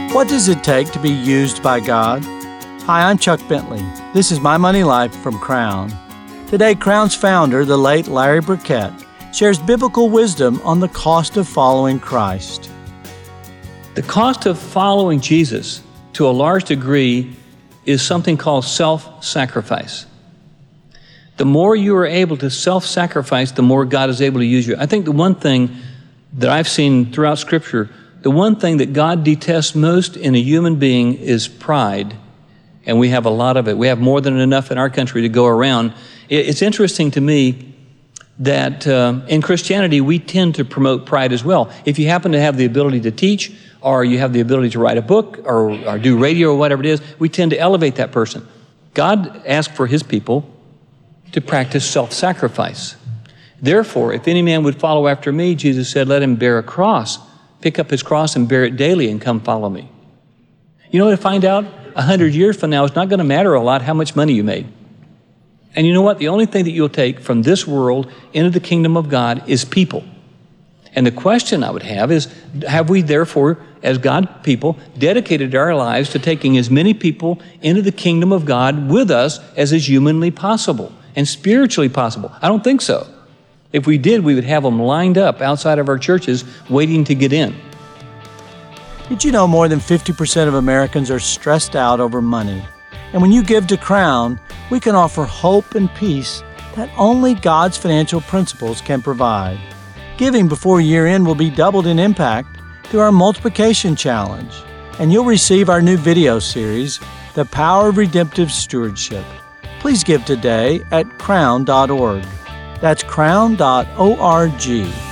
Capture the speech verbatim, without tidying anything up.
What does it take to be used by God? Hi, I'm Chuck Bentley. This is My Money Life from Crown. Today, Crown's founder, the late Larry Burkett, shares biblical wisdom on the cost of following Christ. The cost of following Jesus, to a large degree, is something called self-sacrifice. The more you are able to self-sacrifice, the more God is able to use you. I think the one thing that I've seen throughout Scripture, the one thing that God detests most in a human being is pride. And we have a lot of it. We have more than enough in our country to go around. It's interesting to me that uh, in Christianity, we tend to promote pride as well. If you happen to have the ability to teach, or you have the ability to write a book, or, or do radio, or whatever it is, we tend to elevate that person. God asked for his people to practice self-sacrifice. Therefore, if any man would follow after me, Jesus said, let him bear a cross, pick up his cross and bear it daily and come follow me. You know what I find out? A hundred years from now, it's not going to matter a lot how much money you made. And you know what? The only thing that you'll take from this world into the kingdom of God is people. And the question I would have is, have we therefore, as God people, dedicated our lives to taking as many people into the kingdom of God with us as is humanly possible and spiritually possible? I don't think so. If we did, we would have them lined up outside of our churches waiting to get in. Did you know more than fifty percent of Americans are stressed out over money? And when you give to Crown, we can offer hope and peace that only God's financial principles can provide. Giving before year end will be doubled in impact through our Multiplication Challenge. And you'll receive our new video series, The Power of Redemptive Stewardship. Please give today at crown dot org. That's crown dot org.